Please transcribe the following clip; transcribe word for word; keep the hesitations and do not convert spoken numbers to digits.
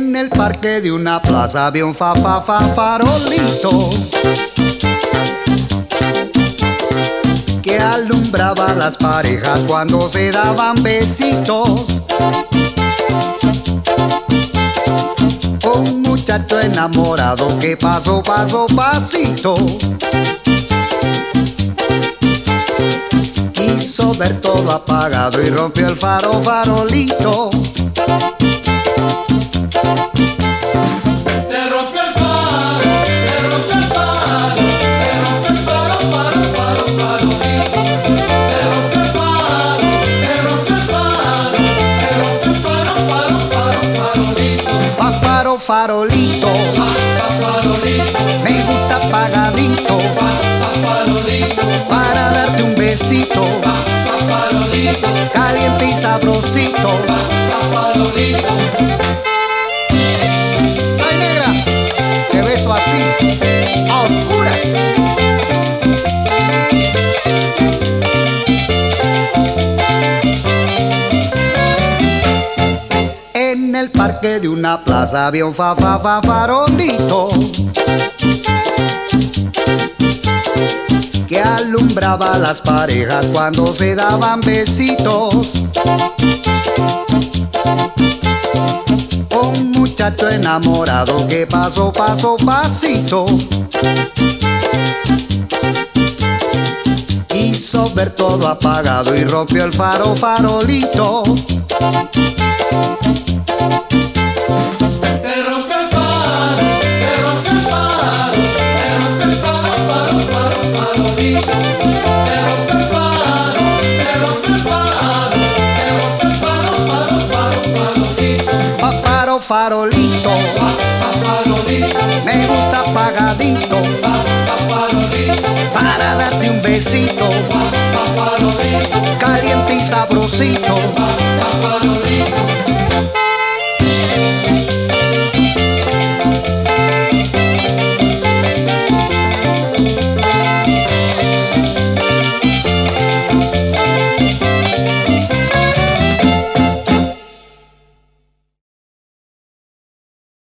En el parque de una plaza había un fa fa fa farolito que alumbraba a las parejas cuando se daban besitos. Un muchacho enamorado que pasó, pasó, pasito, quiso ver todo apagado y rompió el faro, farolito. Se rompió el faro, se rompió el faro, se rompió el faro, faro, faro, farolito. Se rompió el faro, se rompió el faro, se rompió el faro, faro, faro, farolito. Fa, faro, farolito, Fa, fa, farolito, me gusta apagadito, fa, fa, farolito, para darte un besito, fa, fa, farolito, caliente y sabrosito. fa, fa, farolito. Ay, negra, te beso así, a oscuras. En el parque de una plaza había un fa fa fa farolito que alumbraba a las parejas cuando se daban besitos. Un muchacho enamorado que pasó, pasó, pasito, quiso ver todo apagado y rompió el faro, farolito. Se rompió el faro, se rompió el faro, se rompió el faro, faro, faro, farolito. Se rompió el faro, se rompió el faro, se rompió el faro, faro, faro, farolito. Fa, faro, farolito, Fa, fa, farolito, me gusta apagadito, fa, fa, farolito, para darte un besito, fa, fa, farolito, caliente y sabrosito. fa, fa, farolito.